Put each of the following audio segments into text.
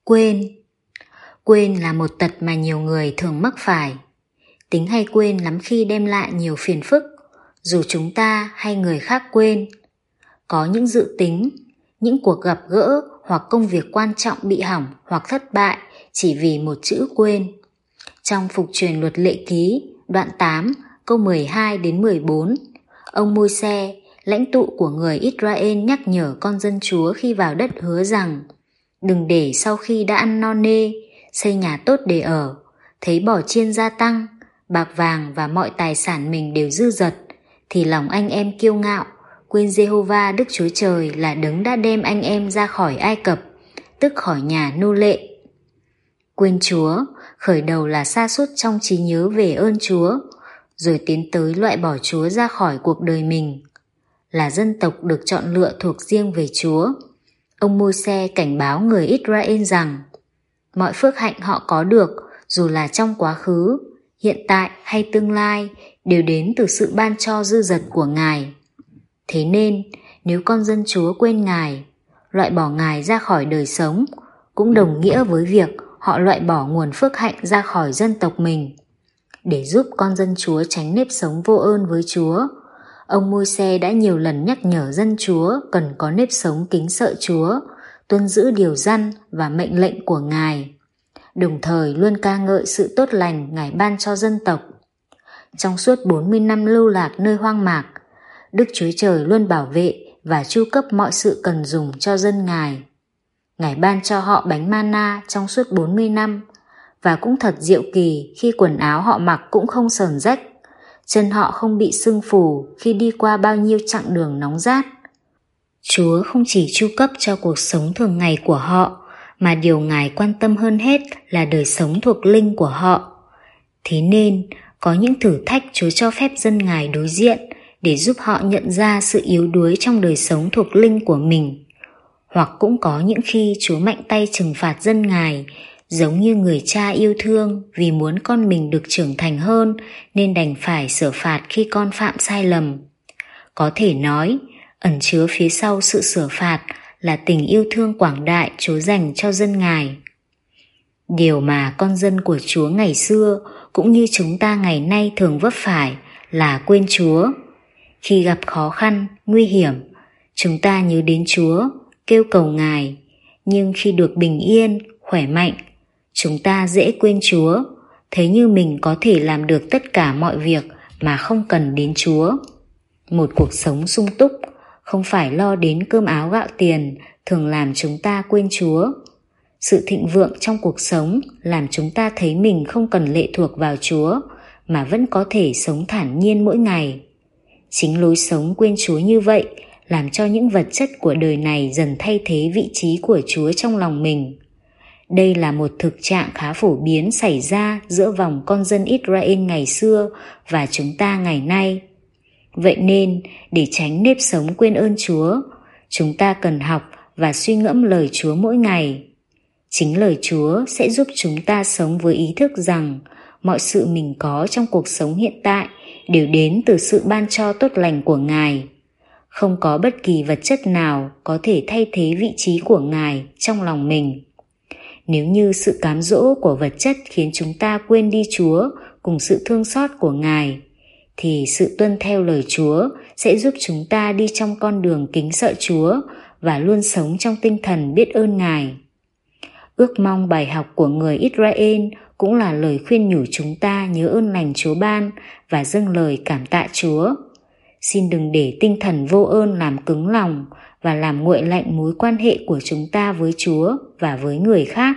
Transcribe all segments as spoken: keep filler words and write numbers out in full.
Quên. Quên là một tật mà nhiều người thường mắc phải. Tính hay quên lắm khi đem lại nhiều phiền phức, dù chúng ta hay người khác quên. Có những dự tính, những cuộc gặp gỡ hoặc công việc quan trọng bị hỏng hoặc thất bại chỉ vì một chữ quên. Trong Phục truyền luật lệ ký, đoạn tám, câu mười hai đến mười bốn, ông Môi-se, lãnh tụ của người Israel nhắc nhở con dân Chúa khi vào đất hứa rằng: đừng để sau khi đã ăn no nê, xây nhà tốt để ở, thấy bò chiên gia tăng, bạc vàng và mọi tài sản mình đều dư dật, thì lòng anh em kiêu ngạo, quên Giê-hô-va Đức Chúa Trời là đấng đã đem anh em ra khỏi Ai Cập, tức khỏi nhà nô lệ. Quên Chúa khởi đầu là sa sút trong trí nhớ về ơn Chúa, rồi tiến tới loại bỏ Chúa ra khỏi cuộc đời mình. Là dân tộc được chọn lựa thuộc riêng về Chúa, ông Môi-se cảnh báo người Israel rằng mọi phước hạnh họ có được, dù là trong quá khứ, hiện tại hay tương lai, đều đến từ sự ban cho dư dật của Ngài. Thế nên, nếu con dân Chúa quên Ngài, loại bỏ Ngài ra khỏi đời sống, cũng đồng nghĩa với việc họ loại bỏ nguồn phước hạnh ra khỏi dân tộc mình. Để giúp con dân Chúa tránh nếp sống vô ơn với Chúa, ông Môi-se đã nhiều lần nhắc nhở dân Chúa cần có nếp sống kính sợ Chúa, tuân giữ điều răn và mệnh lệnh của Ngài, đồng thời luôn ca ngợi sự tốt lành Ngài ban cho dân tộc. Trong suốt bốn mươi năm lưu lạc nơi hoang mạc, Đức Chúa Trời luôn bảo vệ và chu cấp mọi sự cần dùng cho dân Ngài. Ngài ban cho họ bánh mana trong suốt bốn mươi năm, và cũng thật diệu kỳ khi quần áo họ mặc cũng không sờn rách, chân họ không bị sưng phù khi đi qua bao nhiêu chặng đường nóng rát. Chúa không chỉ chu cấp cho cuộc sống thường ngày của họ, mà điều Ngài quan tâm hơn hết là đời sống thuộc linh của họ. Thế nên, có những thử thách Chúa cho phép dân Ngài đối diện để giúp họ nhận ra sự yếu đuối trong đời sống thuộc linh của mình. Hoặc cũng có những khi Chúa mạnh tay trừng phạt dân Ngài, giống như người cha yêu thương vì muốn con mình được trưởng thành hơn nên đành phải xử phạt khi con phạm sai lầm. Có thể nói, ẩn chứa phía sau sự xử phạt là tình yêu thương quảng đại Chúa dành cho dân Ngài. Điều mà con dân của Chúa ngày xưa cũng như chúng ta ngày nay thường vấp phải là quên Chúa. Khi gặp khó khăn, nguy hiểm, chúng ta nhớ đến Chúa, kêu cầu Ngài, nhưng khi được bình yên, khỏe mạnh, chúng ta dễ quên Chúa, thấy như mình có thể làm được tất cả mọi việc mà không cần đến Chúa. Một cuộc sống sung túc, không phải lo đến cơm áo gạo tiền, thường làm chúng ta quên Chúa. Sự thịnh vượng trong cuộc sống làm chúng ta thấy mình không cần lệ thuộc vào Chúa, mà vẫn có thể sống thản nhiên mỗi ngày. Chính lối sống quên Chúa như vậy làm cho những vật chất của đời này dần thay thế vị trí của Chúa trong lòng mình. Đây là một thực trạng khá phổ biến xảy ra giữa vòng con dân Israel ngày xưa và chúng ta ngày nay. Vậy nên, để tránh nếp sống quên ơn Chúa, chúng ta cần học và suy ngẫm lời Chúa mỗi ngày. Chính lời Chúa sẽ giúp chúng ta sống với ý thức rằng mọi sự mình có trong cuộc sống hiện tại đều đến từ sự ban cho tốt lành của Ngài. Không có bất kỳ vật chất nào có thể thay thế vị trí của Ngài trong lòng mình. Nếu như sự cám dỗ của vật chất khiến chúng ta quên đi Chúa cùng sự thương xót của Ngài, thì sự tuân theo lời Chúa sẽ giúp chúng ta đi trong con đường kính sợ Chúa và luôn sống trong tinh thần biết ơn Ngài. Ước mong bài học của người Israel cũng là lời khuyên nhủ chúng ta nhớ ơn lành Chúa ban và dâng lời cảm tạ Chúa. Xin đừng để tinh thần vô ơn làm cứng lòng và làm nguội lạnh mối quan hệ của chúng ta với Chúa và với người khác.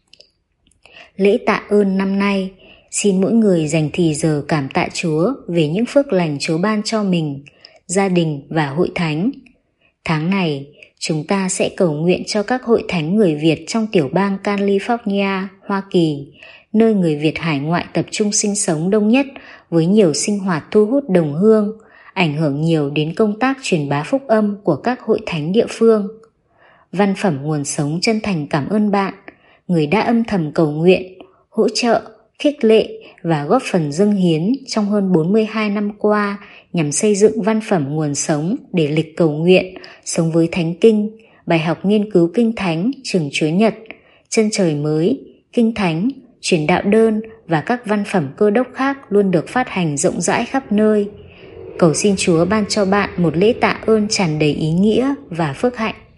Lễ tạ ơn năm nay, xin mỗi người dành thì giờ cảm tạ Chúa về những phước lành Chúa ban cho mình, gia đình và hội thánh. Tháng này, chúng ta sẽ cầu nguyện cho các hội thánh người Việt trong tiểu bang California, Hoa Kỳ, nơi người Việt hải ngoại tập trung sinh sống đông nhất với nhiều sinh hoạt thu hút đồng hương, ảnh hưởng nhiều đến công tác truyền bá phúc âm của các hội thánh địa phương. Văn phẩm Nguồn Sống chân thành cảm ơn bạn, người đã âm thầm cầu nguyện, hỗ trợ, khích lệ và góp phần dâng hiến trong hơn bốn mươi hai năm qua nhằm xây dựng văn phẩm Nguồn Sống để lịch cầu nguyện, sống với Thánh Kinh, bài học nghiên cứu Kinh Thánh, Trường Chúa Nhật, Chân trời mới, kinh thánh, truyền đạo đơn và các văn phẩm Cơ Đốc khác luôn được phát hành rộng rãi khắp nơi. Cầu xin Chúa ban cho bạn một lễ tạ ơn tràn đầy ý nghĩa và phước hạnh.